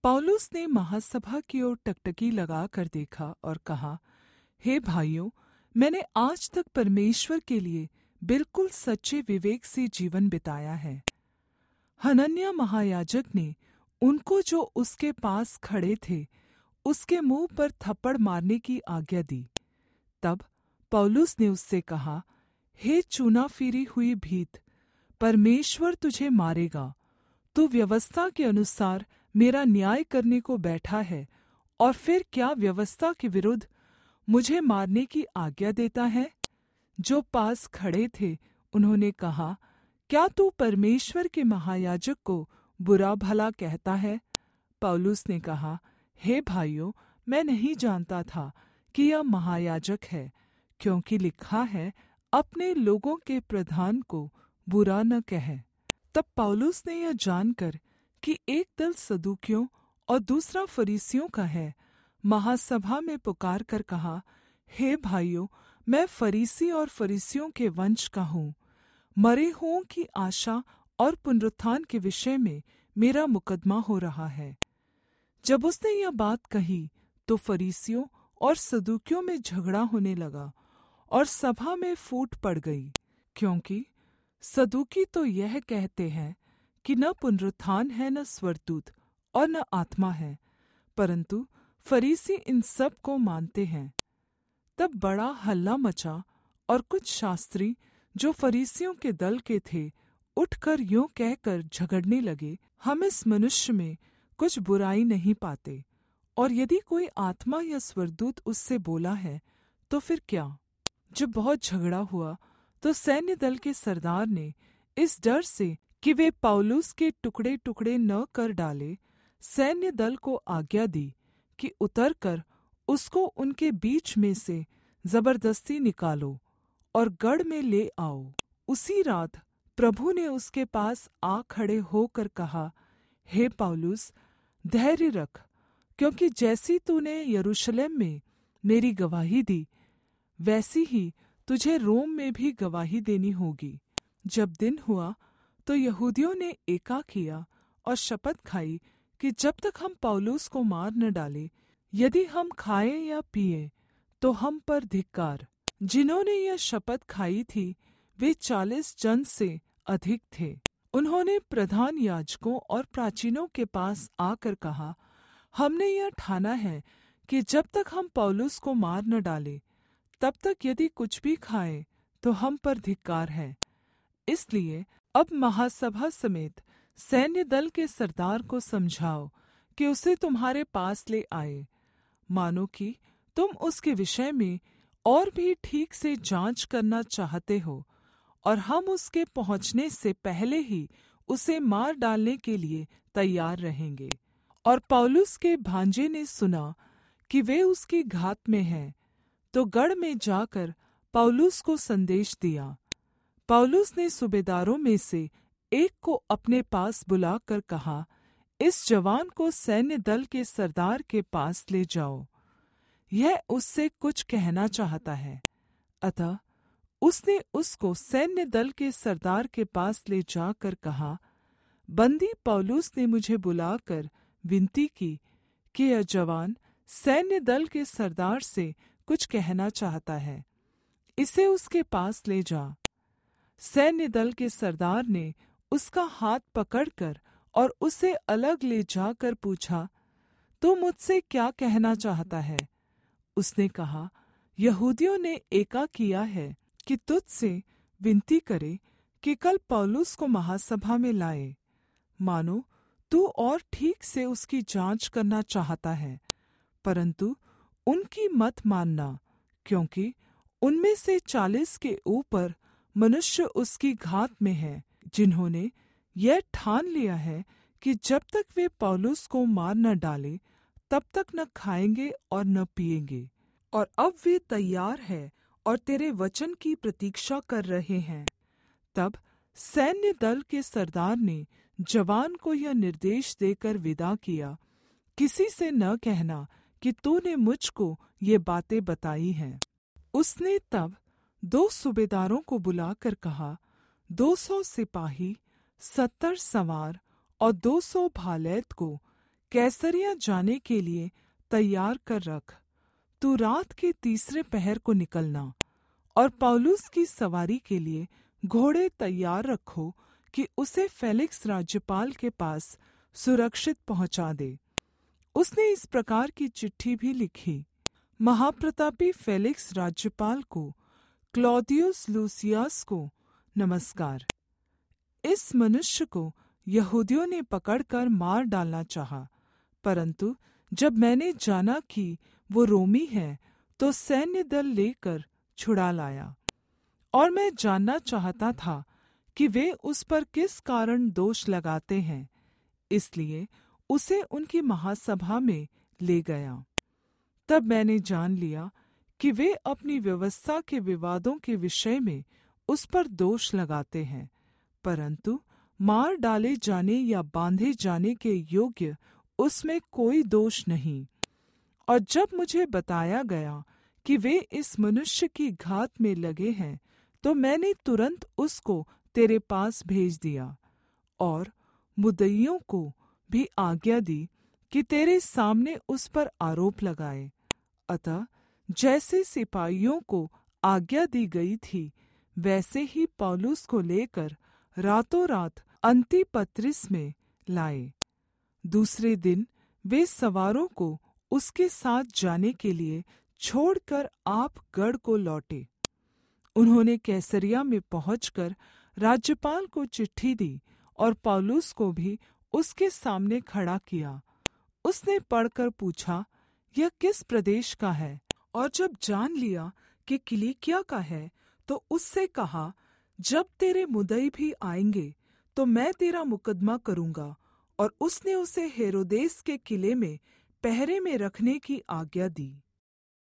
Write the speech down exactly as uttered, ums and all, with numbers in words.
पौलुस ने महासभा की ओर टकटकी लगाकर देखा और कहा, हे भाइयों, मैंने आज तक परमेश्वर के लिए बिल्कुल सच्चे विवेक से जीवन बिताया है। हनन्याह महायाजक ने उनको जो उसके पास खड़े थे उसके मुंह पर थप्पड़ मारने की आज्ञा दी। तब पौलुस ने उससे कहा, हे चूना फिरी हुई भीत, परमेश्वर तुझे मारेगा। तू व्यवस्था के अनुसार मेरा न्याय करने को बैठा है और फिर क्या व्यवस्था के विरुद्ध मुझे मारने की आज्ञा देता है? जो पास खड़े थे उन्होंने कहा, क्या तू परमेश्वर के महायाजक को बुरा भला कहता है? पौलुस ने कहा, हे भाइयों, मैं नहीं जानता था कि यह महायाजक है, क्योंकि लिखा है, अपने लोगों के प्रधान को बुरा न कह। तब पौलुस ने यह जानकर कि एक दल सदूकियों और दूसरा फरीसियों का है, महासभा में पुकार कर कहा, हे भाइयों, मैं फरीसी और फरीसियों के वंश का हूँ। मरे हुओं की आशा और पुनरुत्थान के विषय में मेरा मुकदमा हो रहा है। जब उसने यह बात कही तो फरीसियों और सदूकियों में झगड़ा होने लगा और सभा में फूट पड़ गई, क्योंकि सदूकी तो यह कहते हैं कि न पुनरुत्थान है, न स्वर्गदूत और न आत्मा है, परंतु फरीसी इन सब को मानते हैं। तब बड़ा हल्ला मचा और कुछ शास्त्री जो फरीसियों के दल के थे उठकर यूं कहकर झगड़ने लगे, हम इस मनुष्य में कुछ बुराई नहीं पाते, और यदि कोई आत्मा या स्वर्गदूत उससे बोला है तो फिर क्या? जब बहुत झगड़ा हुआ तो सैन्य दल के सरदार ने इस डर से कि वे पौलुस के टुकड़े टुकड़े न कर डाले, सैन्य दल को आज्ञा दी कि उतरकर उसको उनके बीच में से जबरदस्ती निकालो और गढ़ में ले आओ। उसी रात प्रभु ने उसके पास आ खड़े होकर कहा, हे पौलुस, धैर्य रख, क्योंकि जैसी तूने यरूशलेम में मेरी गवाही दी, वैसी ही तुझे रोम में भी गवाही देनी होगी। जब दिन हुआ तो यहूदियों ने एका किया और शपथ खाई कि जब तक हम पौलुस को मार न डालें, यदि हम खाएं या पिएं तो हम पर धिक्कार। जिन्होंने यह शपथ खाई थी वे चालीस जन से अधिक थे। उन्होंने प्रधान याजकों और प्राचीनों के पास आकर कहा, हमने यह ठाना है कि जब तक हम पौलुस को मार न डालें, तब तक यदि कुछ भी खाएं तो हम पर धिक्कार है। इसलिए अब महासभा समेत सैन्य दल के सरदार को समझाओ कि उसे तुम्हारे पास ले आए, मानो कि तुम उसके विषय में और भी ठीक से जांच करना चाहते हो, और हम उसके पहुँचने से पहले ही उसे मार डालने के लिए तैयार रहेंगे। और पौलुस के भांजे ने सुना कि वे उसकी घात में हैं, तो गढ़ में जाकर पौलुस को संदेश दिया। पौलुस ने सूबेदारों में से एक को अपने पास बुलाकर कहा, इस जवान को सैन्य दल के सरदार के पास ले जाओ, यह उससे कुछ कहना चाहता है। अतः उसने उसको सैन्य दल के सरदार के पास ले जाकर कहा, बंदी पौलुस ने मुझे बुलाकर विनती की कि यह जवान सैन्य दल के सरदार से कुछ कहना चाहता है, इसे उसके पास ले जा। सैन्य दल के सरदार ने उसका हाथ पकड़कर और उसे अलग ले जाकर पूछा, तू मुझसे क्या कहना चाहता है? उसने कहा, यहूदियों ने एका किया है कि तुझसे विनती करे कि कल पौलुस को महासभा में लाए, मानो तू और ठीक से उसकी जांच करना चाहता है, परंतु उनकी मत मानना, क्योंकि उनमें से चालीस के ऊपर मनुष्य उसकी घात में हैं, जिन्होंने यह ठान लिया है कि जब तक वे पौलुस को मार न डाले तब तक न खाएंगे और न पिएंगे। और अब वे तैयार हैं और तेरे वचन की प्रतीक्षा कर रहे हैं। तब सैन्य दल के सरदार ने जवान को यह निर्देश देकर विदा किया, किसी से न कहना कि तूने मुझको ये बातें बताई हैं। उसने तब दो सूबेदारों को बुलाकर कहा, दो सौ सिपाही, सत्तर सवार और दो सौ भालैत को कैसरिया जाने के लिए तैयार कर रख। तू रात के तीसरे पहर को निकलना, और पौलुस की सवारी के लिए घोड़े तैयार रखो कि उसे फेलिक्स राज्यपाल के पास सुरक्षित पहुंचा दे। उसने इस प्रकार की चिट्ठी भी लिखी। महाप्रतापी फेलिक्स राज्यपाल को, क्लौदियुस लूसियास को नमस्कार। इस मनुष्य को यहूदियों ने पकड़कर मार डालना चाहा, परंतु जब मैंने जाना कि वो रोमी है, तो सैन्य दल लेकर छुड़ा लाया। और मैं जानना चाहता था कि वे उस पर किस कारण दोष लगाते हैं, इसलिए उसे उनकी महासभा में ले गया। तब मैंने जान लिया कि वे अपनी व्यवस्था के विवादों के विषय में उस पर दोष लगाते हैं, परंतु मार डाले जाने या बांधे जाने के योग्य उसमें कोई दोष नहीं। और जब मुझे बताया गया कि वे इस मनुष्य की घात में लगे हैं, तो मैंने तुरंत उसको तेरे पास भेज दिया और मुद्दइयों को भी आज्ञा दी कि तेरे सामने उस पर आरोप लगाए। अतः जैसे सिपाहियों को आज्ञा दी गई थी, वैसे ही पौलुस को लेकर रातों रात अंतिपत्रिस में लाए। दूसरे दिन वे सवारों को उसके साथ जाने के लिए छोड़कर आप गढ़ को लौटे। उन्होंने कैसरिया में पहुंचकर राज्यपाल को चिट्ठी दी और पौलुस को भी उसके सामने खड़ा किया। उसने पढ़कर पूछा, यह किस प्रदेश का है? और जब जान लिया कि किलिकिया का है, तो उससे कहा, जब तेरे मुद्दई भी आएंगे तो मैं तेरा मुकदमा करूँगा। और उसने उसे हेरोदेस के किले में पहरे में रखने की आज्ञा दी।